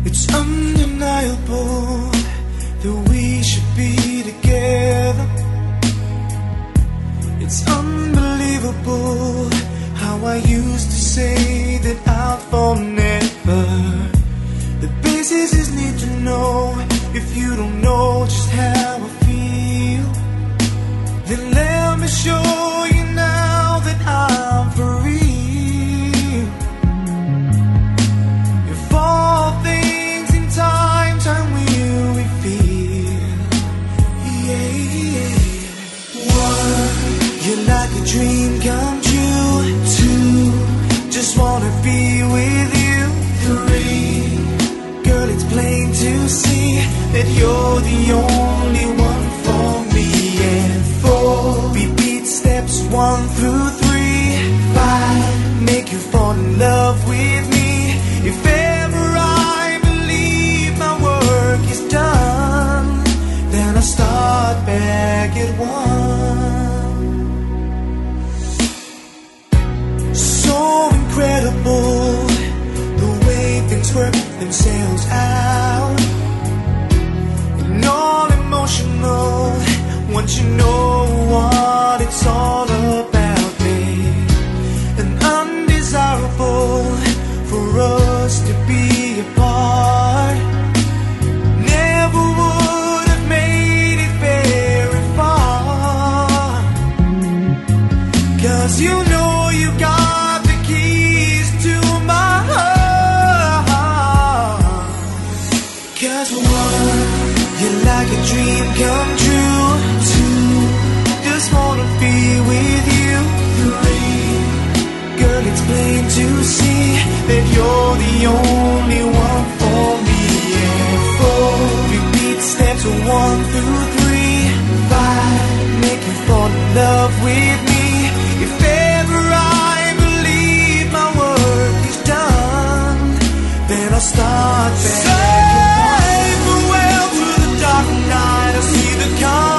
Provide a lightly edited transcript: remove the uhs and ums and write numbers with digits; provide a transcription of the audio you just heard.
It's undeniable that we should be together. It's unbelievable how I used to say that I'll fall never. The basics need to know. If you don't know just how I feel, then let me show you now that I'm for real. If all things in time will reveal. Yeah. One, you're like a dream come true. Two, just wanna be with you. Three, girl, it's plain to see that you're the only one for me. And four, repeat steps 1 through 3. 5, make you fall in love with me. If ever I believe my work is done, then I'll start back at 1. So incredible the way things work themselves out. All emotional once you know what it's all about, babe. And undesirable for us to be apart. Never would have made it very far. 'Cause you know you got the keys to my heart. 'Cause one, you're like a dream come true. 2, just wanna be with you. 3, girl, it's plain to see that you're the only one for me. And 4, repeat steps 1 through 3. 5, make you fall in love with me. If ever I believe my work is done, then I'll start back. Say farewell to the dark night. I see the